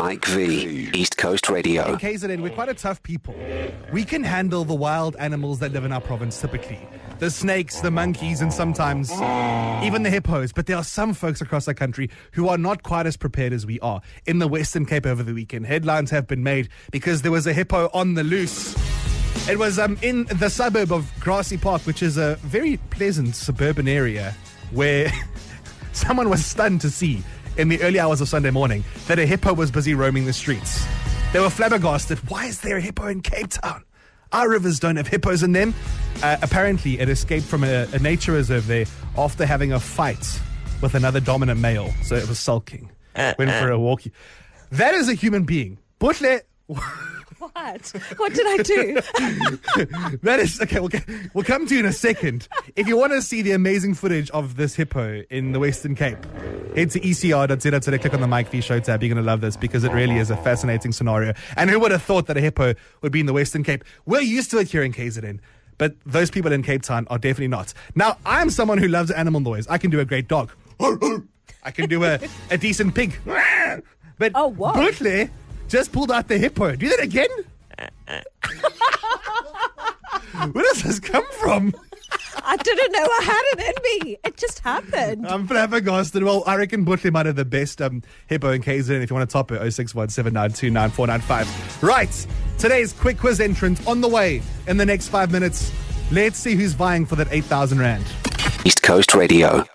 Mike V, East Coast Radio. In KZN, we're quite a tough people. We can handle the wild animals that live in our province typically. The snakes, the monkeys, and sometimes even the hippos. But there are some folks across our country who are not quite as prepared as we are. In the Western Cape over the weekend, headlines have been made because there was a hippo on the loose. It was in the suburb of Grassy Park, which is a very pleasant suburban area where someone was stunned to see in the early hours of Sunday morning that a hippo was busy roaming the streets. They were flabbergasted. Why is there a hippo in Cape Town? Our rivers don't have hippos in them. Apparently, it escaped from a nature reserve there after having a fight with another dominant male. So it was sulking. Went for a walk. That is a human being. Butle. What? What did I do? That is okay. We'll come to you in a second. If you want to see the amazing footage of this hippo in the Western Cape, head to ecr.za, click on the Mike V Show tab. You're going to love this because it really is a fascinating scenario. And who would have thought that a hippo would be in the Western Cape? We're used to it here in KZN, but those people in Cape Town are definitely not. Now, I'm someone who loves animal noise. I can do a great dog. I can do a decent pig. But Butle just pulled out the hippo. Do that again? Where does this come from? I didn't know I had it in me. It just happened. I'm flabbergasted. Well, I reckon Butle might have the best hippo in KZN. If you want to top it, 06179299495. Right. Today's quick quiz entrant on the way in the next 5 minutes. Let's see who's vying for that 8,000 Rand. East Coast Radio.